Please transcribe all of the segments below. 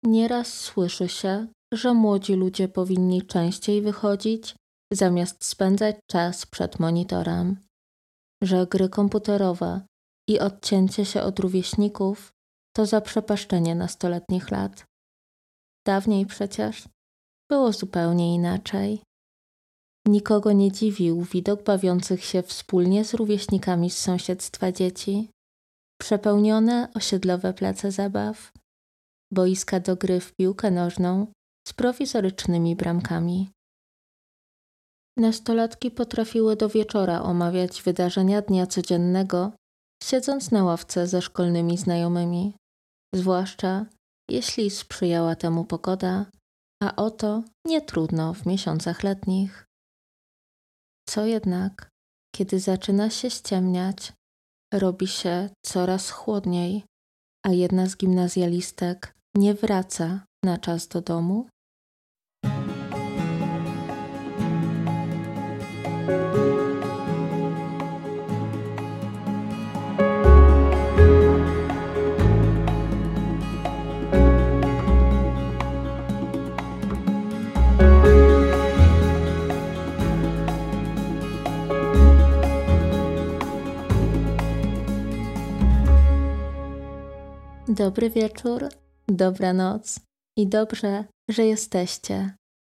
Nieraz słyszy się, że młodzi ludzie powinni częściej wychodzić, zamiast spędzać czas przed monitorem. Że gry komputerowe i odcięcie się od rówieśników to zaprzepaszczenie nastoletnich lat. Dawniej przecież było zupełnie inaczej. Nikogo nie dziwił widok bawiących się wspólnie z rówieśnikami z sąsiedztwa dzieci, przepełnione osiedlowe place zabaw, boiska do gry w piłkę nożną z prowizorycznymi bramkami. Nastolatki potrafiły do wieczora omawiać wydarzenia dnia codziennego, siedząc na ławce ze szkolnymi znajomymi, zwłaszcza jeśli sprzyjała temu pogoda, a o to nie trudno w miesiącach letnich. Co jednak, kiedy zaczyna się ściemniać, robi się coraz chłodniej, a jedna z gimnazjalistek nie wraca na czas do domu? Dobry wieczór, dobranoc i dobrze, że jesteście.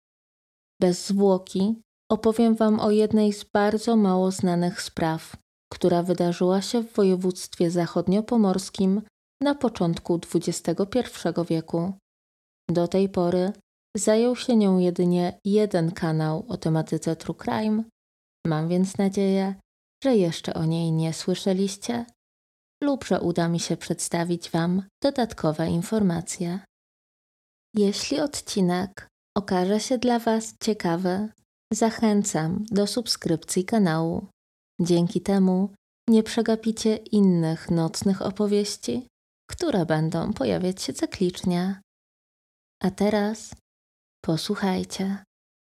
Bez zwłoki opowiem Wam o jednej z bardzo mało znanych spraw, która wydarzyła się w województwie zachodniopomorskim na początku XXI wieku. Do tej pory zajął się nią jedynie jeden kanał o tematyce True Crime. Mam więc nadzieję, że jeszcze o niej nie słyszeliście lub że uda mi się przedstawić Wam dodatkowe informacje. Jeśli odcinek okaże się dla Was ciekawy, zachęcam do subskrypcji kanału. Dzięki temu nie przegapicie innych nocnych opowieści, które będą pojawiać się cyklicznie. A teraz posłuchajcie.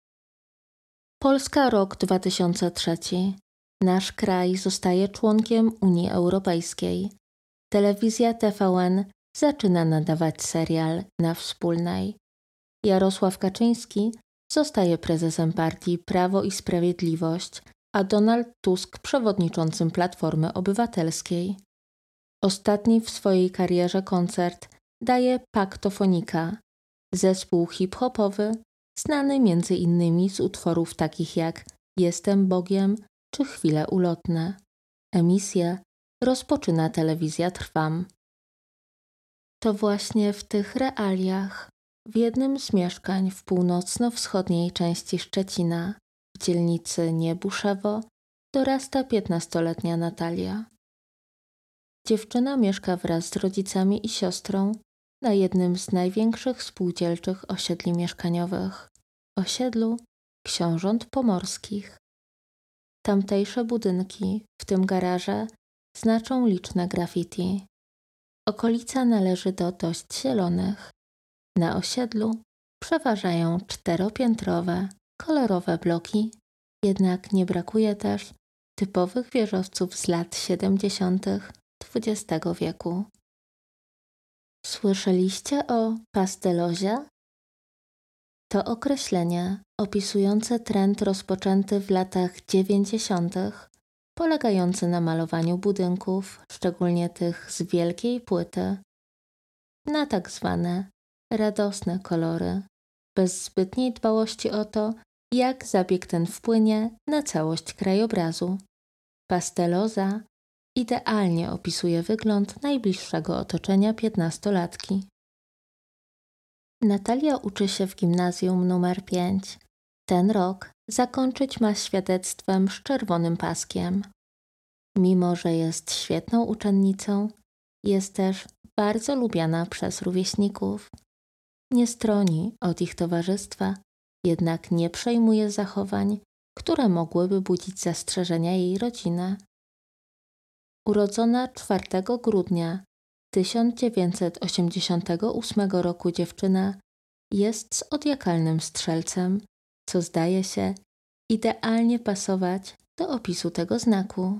Polska rok 2003. Nasz kraj zostaje członkiem Unii Europejskiej. Telewizja TVN zaczyna nadawać serial Na Wspólnej. Jarosław Kaczyński zostaje prezesem partii Prawo i Sprawiedliwość, a Donald Tusk przewodniczącym Platformy Obywatelskiej. Ostatni w swojej karierze koncert daje Paktofonika, zespół hip-hopowy znany m.in. z utworów takich jak Jestem Bogiem czy Chwile ulotne. Emisję rozpoczyna telewizja Trwam. To właśnie w tych realiach, w jednym z mieszkań w północno-wschodniej części Szczecina, w dzielnicy Niebuszewo, dorasta 15-letnia Natalia. Dziewczyna mieszka wraz z rodzicami i siostrą na jednym z największych spółdzielczych osiedli mieszkaniowych, osiedlu Książąt Pomorskich. Tamtejsze budynki, w tym garaże, znaczą liczne graffiti. Okolica należy do dość zielonych. Na osiedlu przeważają 4-piętrowe, kolorowe bloki, jednak nie brakuje też typowych wieżowców z lat 70. XX wieku. Słyszeliście o pastelozie? To określenie opisujące trend rozpoczęty w latach 90., polegający na malowaniu budynków, szczególnie tych z wielkiej płyty, na tak zwane radosne kolory, bez zbytniej dbałości o to, jak zabieg ten wpłynie na całość krajobrazu. Pasteloza idealnie opisuje wygląd najbliższego otoczenia 15-latki. Natalia uczy się w gimnazjum numer 5. Ten rok zakończyć ma świadectwem z czerwonym paskiem. Mimo że jest świetną uczennicą, jest też bardzo lubiana przez rówieśników. Nie stroni od ich towarzystwa, jednak nie przejmuje zachowań, które mogłyby budzić zastrzeżenia jej rodziny. Urodzona 4 grudnia 1988 roku dziewczyna jest zodiakalnym strzelcem, co zdaje się idealnie pasować do opisu tego znaku.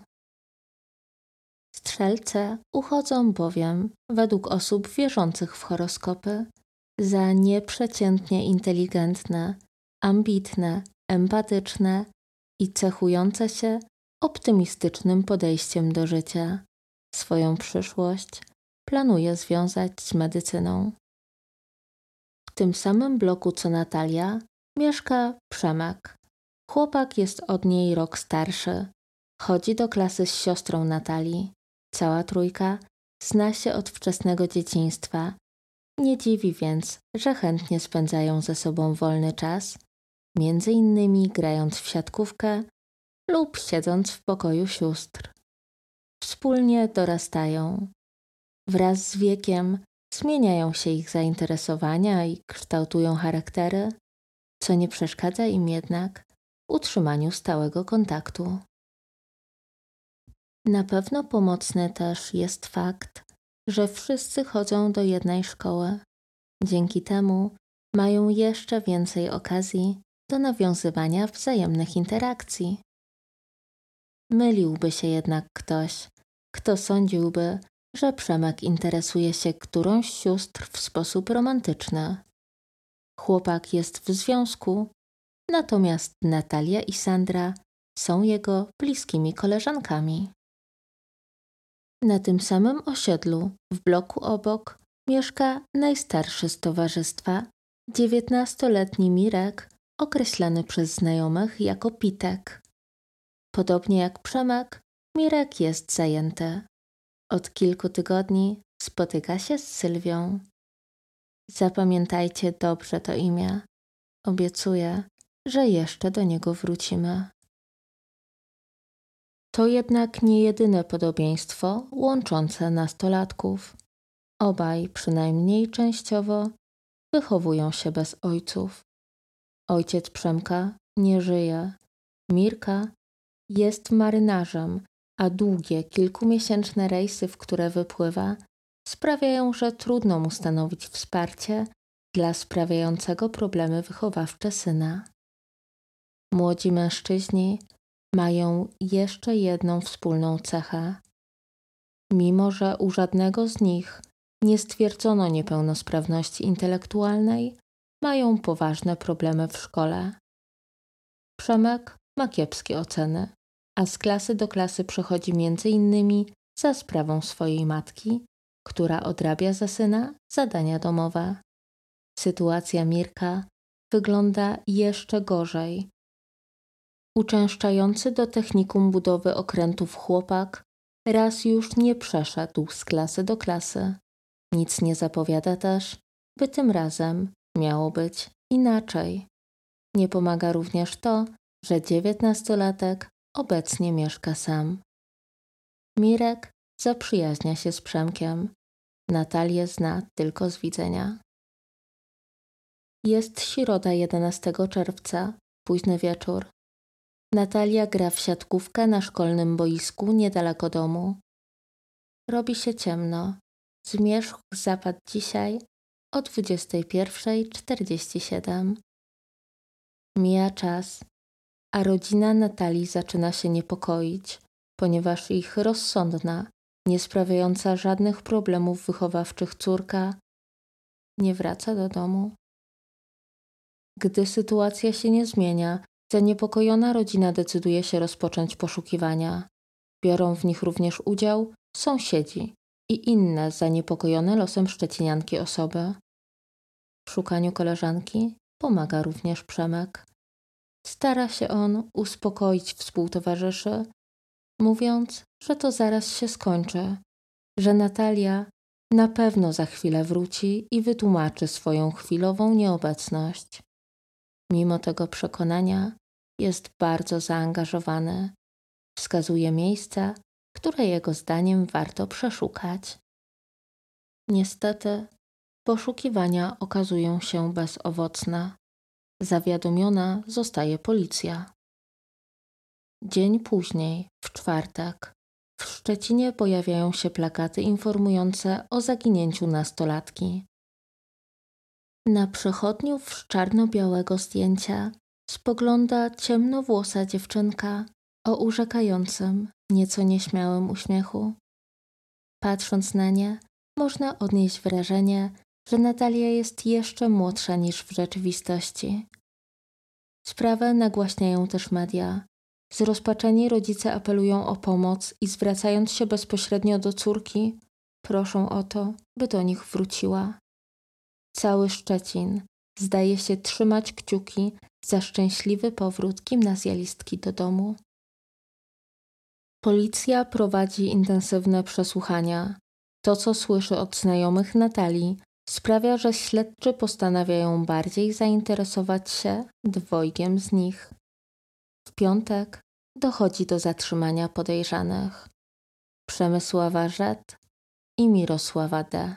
Strzelce uchodzą bowiem, według osób wierzących w horoskopy, za nieprzeciętnie inteligentne, ambitne, empatyczne i cechujące się optymistycznym podejściem do życia. Swoją przyszłość planuje związać z medycyną. W tym samym bloku co Natalia mieszka Przemek. Chłopak jest od niej rok starszy. Chodzi do klasy z siostrą Natalii. Cała trójka zna się od wczesnego dzieciństwa. Nie dziwi więc, że chętnie spędzają ze sobą wolny czas, między innymi grając w siatkówkę lub siedząc w pokoju sióstr. Wspólnie dorastają. Wraz z wiekiem zmieniają się ich zainteresowania i kształtują charaktery, co nie przeszkadza im jednak w utrzymaniu stałego kontaktu. Na pewno pomocny też jest fakt, że wszyscy chodzą do jednej szkoły. Dzięki temu mają jeszcze więcej okazji do nawiązywania wzajemnych interakcji. Myliłby się jednak ktoś, kto sądziłby, że Przemek interesuje się którąś z sióstr w sposób romantyczny. Chłopak jest w związku, natomiast Natalia i Sandra są jego bliskimi koleżankami. Na tym samym osiedlu, w bloku obok, mieszka najstarszy z towarzystwa, 19-letni Mirek, określany przez znajomych jako Pitek. Podobnie jak Przemek, Mirek jest zajęty. Od kilku tygodni spotyka się z Sylwią. Zapamiętajcie dobrze to imię. Obiecuję, że jeszcze do niego wrócimy. To jednak nie jedyne podobieństwo łączące nastolatków. Obaj, przynajmniej częściowo, wychowują się bez ojców. Ojciec Przemka nie żyje. Mirka jest marynarzem, a długie, kilkumiesięczne rejsy, w które wypływa, sprawiają, że trudno mu stanowić wsparcie dla sprawiającego problemy wychowawcze syna. Młodzi mężczyźni mają jeszcze jedną wspólną cechę. Mimo że u żadnego z nich nie stwierdzono niepełnosprawności intelektualnej, mają poważne problemy w szkole. Przemek ma kiepskie oceny, a z klasy do klasy przechodzi m.in. za sprawą swojej matki, która odrabia za syna zadania domowe. Sytuacja Mirka wygląda jeszcze gorzej. Uczęszczający do technikum budowy okrętów chłopak raz już nie przeszedł z klasy do klasy. Nic nie zapowiada też, by tym razem miało być inaczej. Nie pomaga również to, że 19-latek obecnie mieszka sam. Mirek zaprzyjaźnia się z Przemkiem. Natalię zna tylko z widzenia. Jest środa 11 czerwca, późny wieczór. Natalia gra w siatkówkę na szkolnym boisku niedaleko domu. Robi się ciemno. Zmierzch zapadł dzisiaj o 21:47. Mija czas, a rodzina Natalii zaczyna się niepokoić, ponieważ ich rozsądna, nie sprawiająca żadnych problemów wychowawczych córka nie wraca do domu. Gdy sytuacja się nie zmienia, zaniepokojona rodzina decyduje się rozpocząć poszukiwania. Biorą w nich również udział sąsiedzi i inne zaniepokojone losem szczecinianki osoby. W szukaniu koleżanki pomaga również Przemek. Stara się on uspokoić współtowarzyszy, mówiąc, że to zaraz się skończy, że Natalia na pewno za chwilę wróci i wytłumaczy swoją chwilową nieobecność. Mimo tego przekonania jest bardzo zaangażowany. Wskazuje miejsca, które jego zdaniem warto przeszukać. Niestety, poszukiwania okazują się bezowocne. Zawiadomiona zostaje policja. Dzień później, w czwartek, w Szczecinie pojawiają się plakaty informujące o zaginięciu nastolatki. Na przechodniów z czarno-białego zdjęcia spogląda ciemnowłosa dziewczynka o urzekającym, nieco nieśmiałym uśmiechu. Patrząc na nie, można odnieść wrażenie, że Natalia jest jeszcze młodsza niż w rzeczywistości. Sprawę nagłaśniają też media. Zrozpaczeni rodzice apelują o pomoc i zwracając się bezpośrednio do córki, proszą o to, by do nich wróciła. Cały Szczecin zdaje się trzymać kciuki za szczęśliwy powrót gimnazjalistki do domu. Policja prowadzi intensywne przesłuchania. To, co słyszy od znajomych Natalii, sprawia, że śledczy postanawiają bardziej zainteresować się dwojgiem z nich. W piątek dochodzi do zatrzymania podejrzanych: Przemysława Z. i Mirosława D.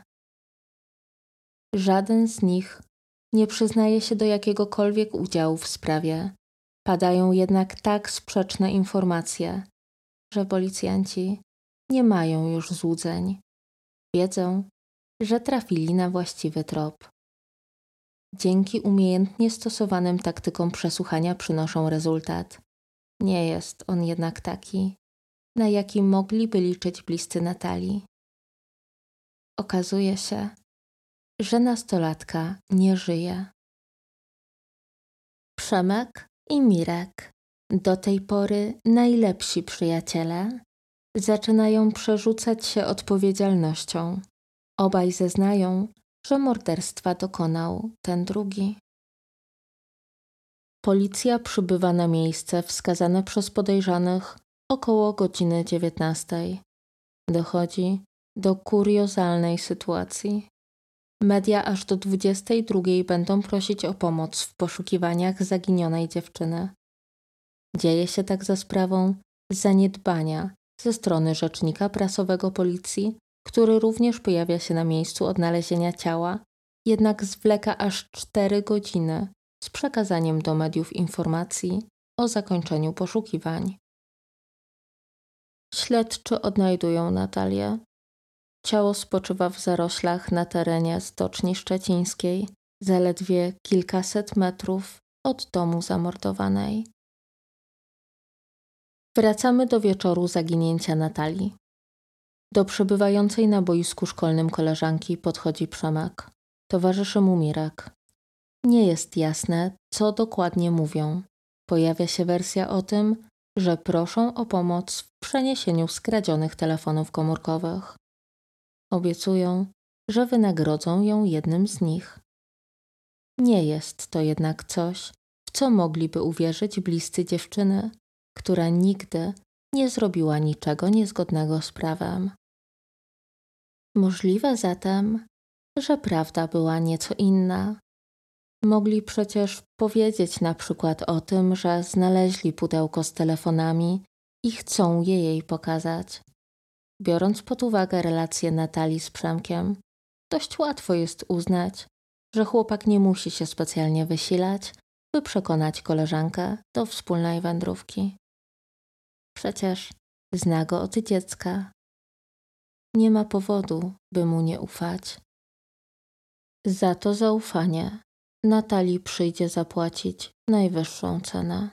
Żaden z nich nie przyznaje się do jakiegokolwiek udziału w sprawie. Padają jednak tak sprzeczne informacje, że policjanci nie mają już złudzeń. Wiedzą, że trafili na właściwy trop. Dzięki umiejętnie stosowanym taktykom przesłuchania przynoszą rezultat. Nie jest on jednak taki, na jaki mogliby liczyć bliscy Natalii. Okazuje się, że nastolatka nie żyje. Przemek i Mirek, do tej pory najlepsi przyjaciele, zaczynają przerzucać się odpowiedzialnością. Obaj zeznają, że morderstwa dokonał ten drugi. Policja przybywa na miejsce wskazane przez podejrzanych około godziny 19. Dochodzi do kuriozalnej sytuacji. Media aż do 22 będą prosić o pomoc w poszukiwaniach zaginionej dziewczyny. Dzieje się tak za sprawą zaniedbania ze strony rzecznika prasowego policji, który również pojawia się na miejscu odnalezienia ciała, jednak zwleka aż 4 godziny z przekazaniem do mediów informacji o zakończeniu poszukiwań. Śledczy odnajdują Natalię. Ciało spoczywa w zaroślach na terenie Stoczni Szczecińskiej, zaledwie kilkaset metrów od domu zamordowanej. Wracamy do wieczoru zaginięcia Natalii. Do przebywającej na boisku szkolnym koleżanki podchodzi Przemek. Towarzyszy mu Mirek. Nie jest jasne, co dokładnie mówią. Pojawia się wersja o tym, że proszą o pomoc w przeniesieniu skradzionych telefonów komórkowych. Obiecują, że wynagrodzą ją jednym z nich. Nie jest to jednak coś, w co mogliby uwierzyć bliscy dziewczyny, która nigdy nie zrobiła niczego niezgodnego z prawem. Możliwe zatem, że prawda była nieco inna. Mogli przecież powiedzieć na przykład o tym, że znaleźli pudełko z telefonami i chcą je jej pokazać. Biorąc pod uwagę relacje Natalii z Przemkiem, dość łatwo jest uznać, że chłopak nie musi się specjalnie wysilać, by przekonać koleżankę do wspólnej wędrówki. Przecież zna go od dziecka. Nie ma powodu, by mu nie ufać. Za to zaufanie Natalii przyjdzie zapłacić najwyższą cenę.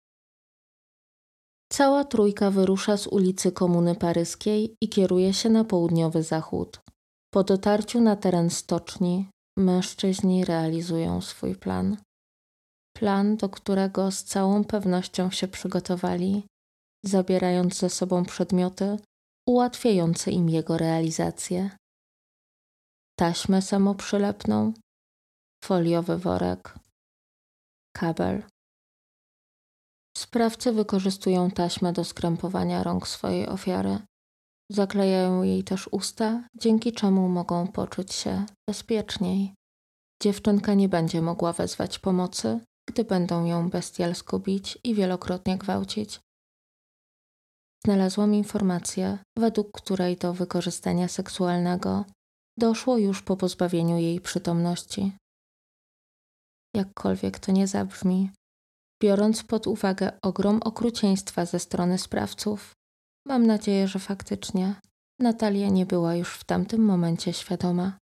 Cała trójka wyrusza z ulicy Komuny Paryskiej i kieruje się na południowy zachód. Po dotarciu na teren stoczni mężczyźni realizują swój plan. Plan, do którego z całą pewnością się przygotowali, zabierając ze sobą przedmioty ułatwiające im jego realizację. Taśmę samoprzylepną, foliowy worek, kabel. Sprawcy wykorzystują taśmę do skrępowania rąk swojej ofiary. Zaklejają jej też usta, dzięki czemu mogą poczuć się bezpieczniej. Dziewczynka nie będzie mogła wezwać pomocy, gdy będą ją bestialsko bić i wielokrotnie gwałcić. Znalazłam informację, według której do wykorzystania seksualnego doszło już po pozbawieniu jej przytomności. Jakkolwiek to nie zabrzmi, biorąc pod uwagę ogrom okrucieństwa ze strony sprawców, mam nadzieję, że faktycznie Natalia nie była już w tamtym momencie świadoma.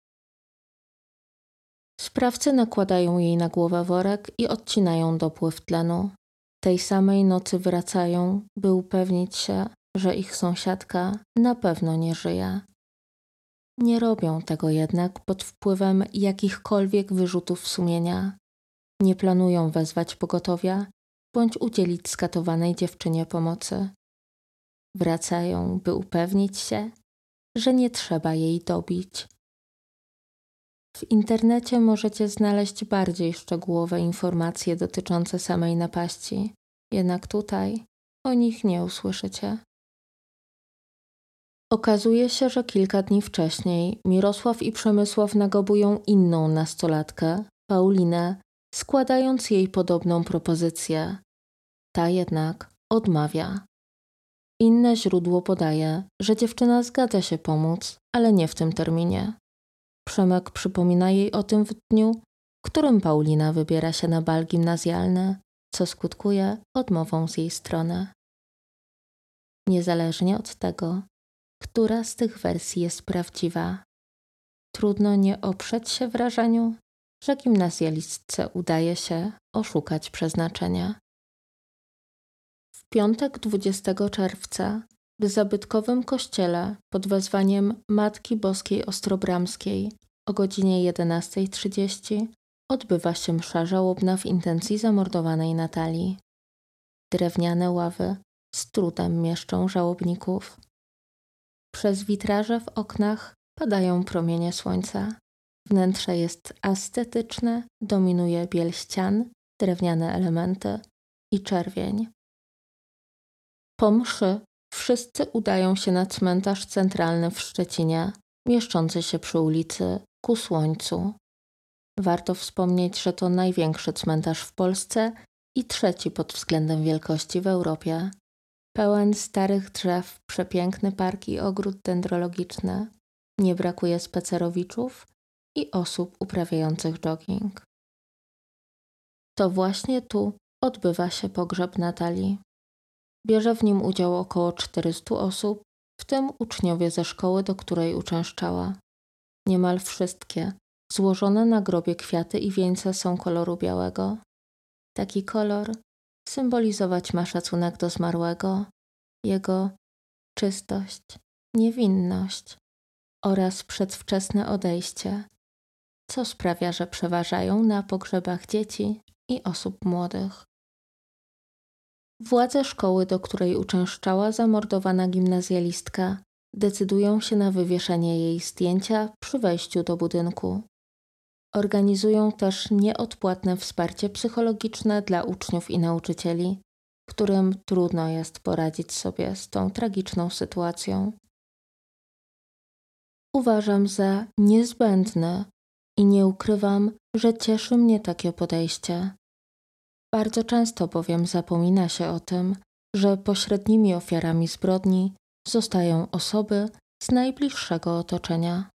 Sprawcy nakładają jej na głowę worek i odcinają dopływ tlenu. Tej samej nocy wracają, by upewnić się, że ich sąsiadka na pewno nie żyje. Nie robią tego jednak pod wpływem jakichkolwiek wyrzutów sumienia. Nie planują wezwać pogotowia bądź udzielić skatowanej dziewczynie pomocy. Wracają, by upewnić się, że nie trzeba jej dobić. W internecie możecie znaleźć bardziej szczegółowe informacje dotyczące samej napaści, jednak tutaj o nich nie usłyszycie. Okazuje się, że kilka dni wcześniej Mirosław i Przemysław nagobują inną nastolatkę, Paulinę, składając jej podobną propozycję. Ta jednak odmawia. Inne źródło podaje, że dziewczyna zgadza się pomóc, ale nie w tym terminie. Przemek przypomina jej o tym w dniu, w którym Paulina wybiera się na bal gimnazjalny, co skutkuje odmową z jej strony. Niezależnie od tego, która z tych wersji jest prawdziwa, trudno nie oprzeć się wrażeniu, że gimnazjalistce udaje się oszukać przeznaczenia. W piątek 20 czerwca w zabytkowym kościele pod wezwaniem Matki Boskiej Ostrobramskiej o godzinie 11:30 odbywa się msza żałobna w intencji zamordowanej Natalii. Drewniane ławy z trudem mieszczą żałobników. Przez witraże w oknach padają promienie słońca. Wnętrze jest ascetyczne, dominuje biel ścian, drewniane elementy i czerwień. Po mszy wszyscy udają się na cmentarz centralny w Szczecinie, mieszczący się przy ulicy Ku Słońcu. Warto wspomnieć, że to największy cmentarz w Polsce i trzeci pod względem wielkości w Europie. Pełen starych drzew, przepiękny park i ogród dendrologiczny. Nie brakuje spacerowiczów i osób uprawiających jogging. To właśnie tu odbywa się pogrzeb Natalii. Bierze w nim udział około 400 osób, w tym uczniowie ze szkoły, do której uczęszczała. Niemal wszystkie złożone na grobie kwiaty i wieńce są koloru białego. Taki kolor symbolizować ma szacunek do zmarłego, jego czystość, niewinność oraz przedwczesne odejście, co sprawia, że przeważają na pogrzebach dzieci i osób młodych. Władze szkoły, do której uczęszczała zamordowana gimnazjalistka, decydują się na wywieszenie jej zdjęcia przy wejściu do budynku. Organizują też nieodpłatne wsparcie psychologiczne dla uczniów i nauczycieli, którym trudno jest poradzić sobie z tą tragiczną sytuacją. Uważam za niezbędne i nie ukrywam, że cieszy mnie takie podejście. Bardzo często bowiem zapomina się o tym, że pośrednimi ofiarami zbrodni zostają osoby z najbliższego otoczenia.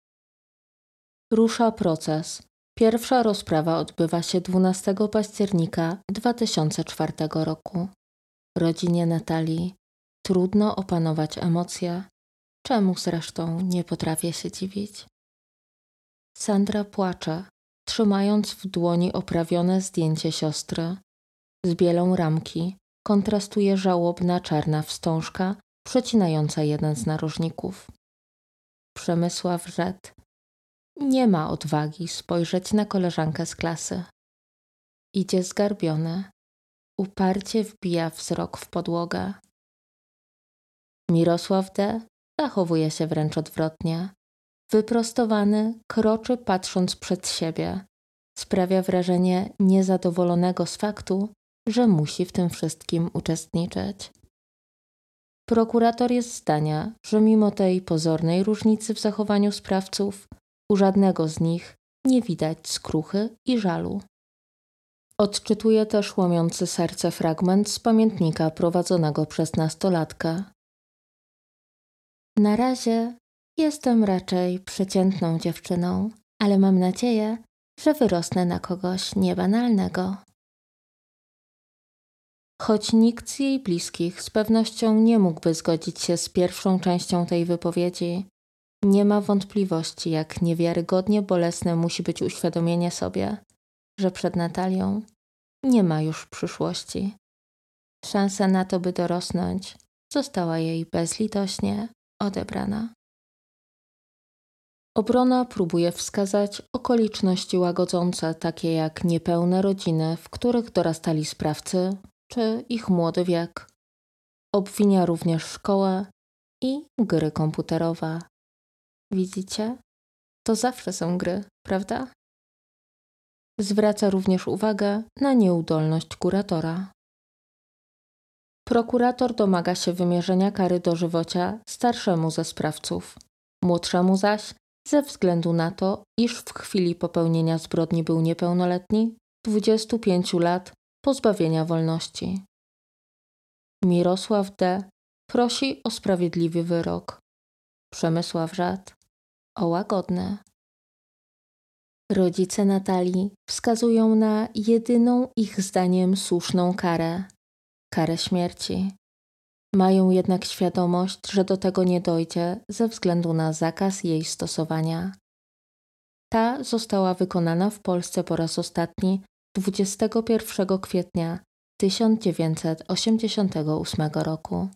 Rusza proces. Pierwsza rozprawa odbywa się 12 października 2004 roku. Rodzinie Natalii trudno opanować emocje, czemu zresztą nie potrafię się dziwić. Sandra płacze, trzymając w dłoni oprawione zdjęcie siostry. Z bielą ramki kontrastuje żałobna czarna wstążka przecinająca jeden z narożników. Przemysław Rzet nie ma odwagi spojrzeć na koleżankę z klasy. Idzie zgarbiony, uparcie wbija wzrok w podłogę. Mirosław D. zachowuje się wręcz odwrotnie. Wyprostowany, kroczy patrząc przed siebie. Sprawia wrażenie niezadowolonego z faktu, że musi w tym wszystkim uczestniczyć. Prokurator jest zdania, że mimo tej pozornej różnicy w zachowaniu sprawców, u żadnego z nich nie widać skruchy i żalu. Odczytuje też łomiący serce fragment z pamiętnika prowadzonego przez nastolatkę. Na razie jestem raczej przeciętną dziewczyną, ale mam nadzieję, że wyrosnę na kogoś niebanalnego. Choć nikt z jej bliskich z pewnością nie mógłby zgodzić się z pierwszą częścią tej wypowiedzi, nie ma wątpliwości, jak niewiarygodnie bolesne musi być uświadomienie sobie, że przed Natalią nie ma już przyszłości. Szansa na to, by dorosnąć, została jej bezlitośnie odebrana. Obrona próbuje wskazać okoliczności łagodzące, takie jak niepełne rodziny, w których dorastali sprawcy, czy ich młody wiek. Obwinia również szkołę i gry komputerowe. Widzicie? To zawsze są gry, prawda? Zwraca również uwagę na nieudolność kuratora. Prokurator domaga się wymierzenia kary dożywocia starszemu ze sprawców, młodszemu zaś, ze względu na to, iż w chwili popełnienia zbrodni był niepełnoletni, 25 lat pozbawienia wolności. Mirosław D. prosi o sprawiedliwy wyrok. Przemysław Żad o łagodny. Rodzice Natalii wskazują na jedyną ich zdaniem słuszną karę śmierci. Mają jednak świadomość, że do tego nie dojdzie ze względu na zakaz jej stosowania. Ta została wykonana w Polsce po raz ostatni 21 kwietnia 1988 roku.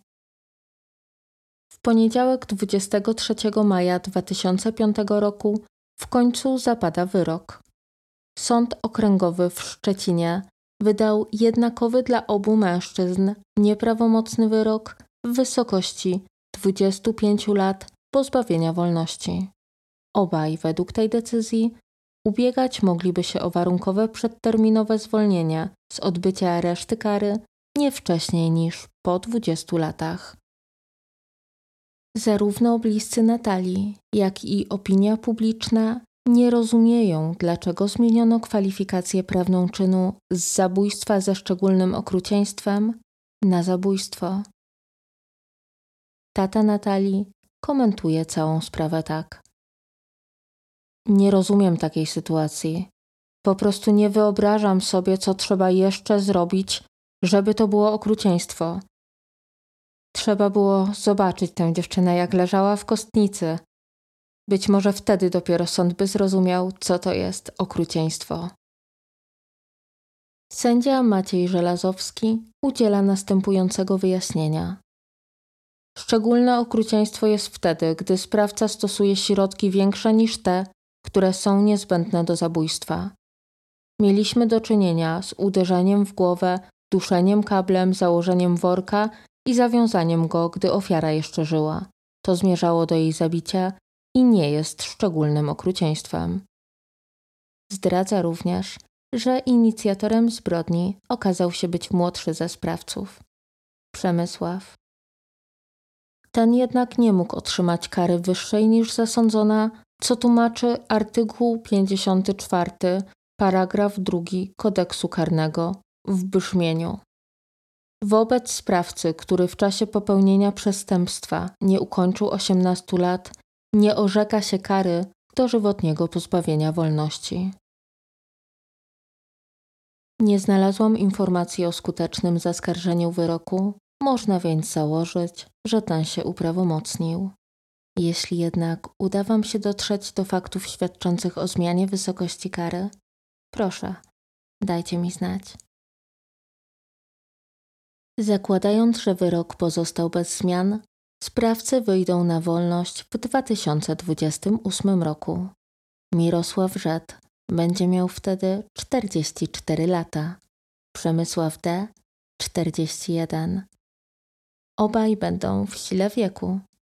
W poniedziałek 23 maja 2005 roku w końcu zapada wyrok. Sąd Okręgowy w Szczecinie wydał jednakowy dla obu mężczyzn nieprawomocny wyrok w wysokości 25 lat pozbawienia wolności. Obaj według tej decyzji ubiegać mogliby się o warunkowe przedterminowe zwolnienie z odbycia reszty kary nie wcześniej niż po 20 latach. Zarówno bliscy Natalii, jak i opinia publiczna nie rozumieją, dlaczego zmieniono kwalifikację prawną czynu z zabójstwa ze szczególnym okrucieństwem na zabójstwo. Tata Natalii komentuje całą sprawę tak. Nie rozumiem takiej sytuacji. Po prostu nie wyobrażam sobie, co trzeba jeszcze zrobić, żeby to było okrucieństwo. Trzeba było zobaczyć tę dziewczynę, jak leżała w kostnicy. Być może wtedy dopiero sąd by zrozumiał, co to jest okrucieństwo. Sędzia Maciej Żelazowski udziela następującego wyjaśnienia. Szczególne okrucieństwo jest wtedy, gdy sprawca stosuje środki większe niż te, które są niezbędne do zabójstwa. Mieliśmy do czynienia z uderzeniem w głowę, duszeniem kablem, założeniem worka i zawiązaniem go, gdy ofiara jeszcze żyła. To zmierzało do jej zabicia i nie jest szczególnym okrucieństwem. Zdradza również, że inicjatorem zbrodni okazał się być młodszy ze sprawców, Przemysław. Ten jednak nie mógł otrzymać kary wyższej niż zasądzona, co tłumaczy artykuł 54, paragraf 2 Kodeksu Karnego w brzmieniu. Wobec sprawcy, który w czasie popełnienia przestępstwa nie ukończył 18 lat, nie orzeka się kary dożywotniego pozbawienia wolności. Nie znalazłam informacji o skutecznym zaskarżeniu wyroku, można więc założyć, że ten się uprawomocnił. Jeśli jednak uda wam się dotrzeć do faktów świadczących o zmianie wysokości kary, proszę, dajcie mi znać. Zakładając, że wyrok pozostał bez zmian, sprawcy wyjdą na wolność w 2028 roku. Mirosław Żad będzie miał wtedy 44 lata, Przemysław D. 41. Obaj będą w sile wieku.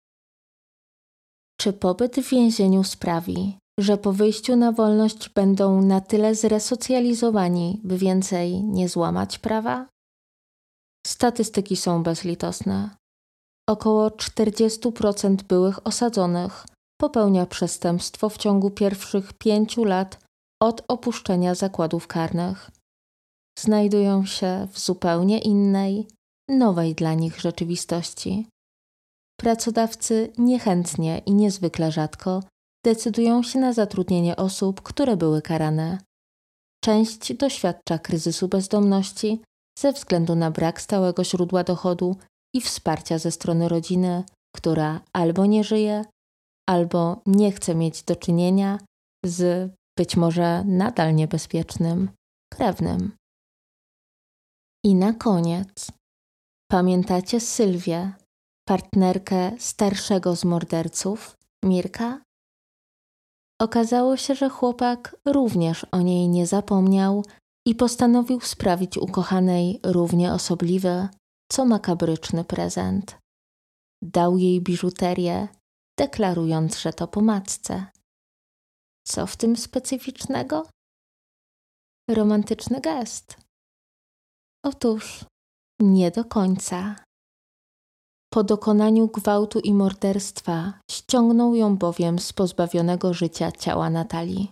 Czy pobyt w więzieniu sprawi, że po wyjściu na wolność będą na tyle zresocjalizowani, by więcej nie złamać prawa? Statystyki są bezlitosne. Około 40% byłych osadzonych popełnia przestępstwo w ciągu pierwszych 5 lat od opuszczenia zakładów karnych. Znajdują się w zupełnie innej, nowej dla nich rzeczywistości. Pracodawcy niechętnie i niezwykle rzadko decydują się na zatrudnienie osób, które były karane. Część doświadcza kryzysu bezdomności ze względu na brak stałego źródła dochodu i wsparcia ze strony rodziny, która albo nie żyje, albo nie chce mieć do czynienia z być może nadal niebezpiecznym krewnym. I na koniec, pamiętacie Sylwię, partnerkę starszego z morderców, Mirka? Okazało się, że chłopak również o niej nie zapomniał i postanowił sprawić ukochanej równie osobliwy, co makabryczny prezent. Dał jej biżuterię, deklarując, że to po matce. Co w tym specyficznego? Romantyczny gest. Otóż nie do końca. Po dokonaniu gwałtu i morderstwa ściągnął ją bowiem z pozbawionego życia ciała Natalii.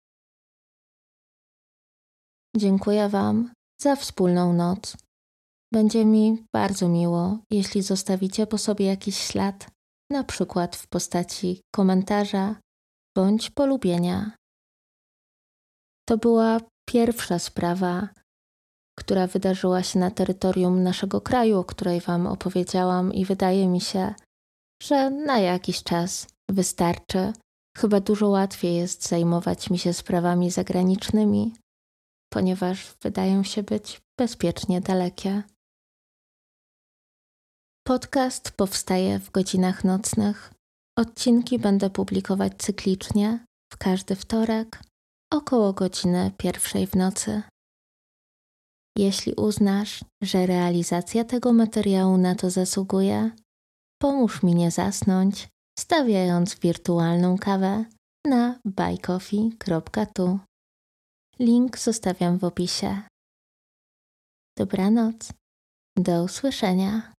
Dziękuję Wam za wspólną noc. Będzie mi bardzo miło, jeśli zostawicie po sobie jakiś ślad, na przykład w postaci komentarza bądź polubienia. To była pierwsza sprawa, która wydarzyła się na terytorium naszego kraju, o której Wam opowiedziałam i wydaje mi się, że na jakiś czas wystarczy. Chyba dużo łatwiej jest zajmować mi się sprawami zagranicznymi, ponieważ wydają się być bezpiecznie dalekie. Podcast powstaje w godzinach nocnych. Odcinki będę publikować cyklicznie w każdy wtorek około godziny 1:00 w nocy. Jeśli uznasz, że realizacja tego materiału na to zasługuje, pomóż mi nie zasnąć, stawiając wirtualną kawę na buycoffee.tu. Link zostawiam w opisie. Dobranoc. Do usłyszenia.